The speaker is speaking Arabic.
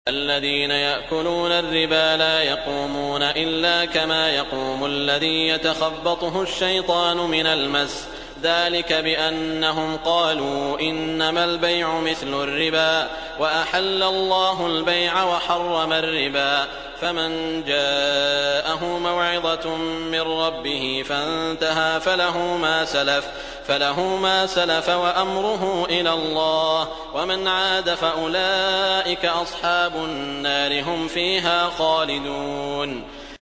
الذين يأكلون الربا لا يقومون إلا كما يقوم الذي يتخبطه الشيطان من المس ذلك بأنهم قالوا إنما البيع مثل الربا وأحل الله البيع وحرم الربا فمن جاءه موعظة من ربه فانتهى فله ما سلف وأمره إلى الله ومن عاد فأولئك أصحاب النار هم فيها خالدون.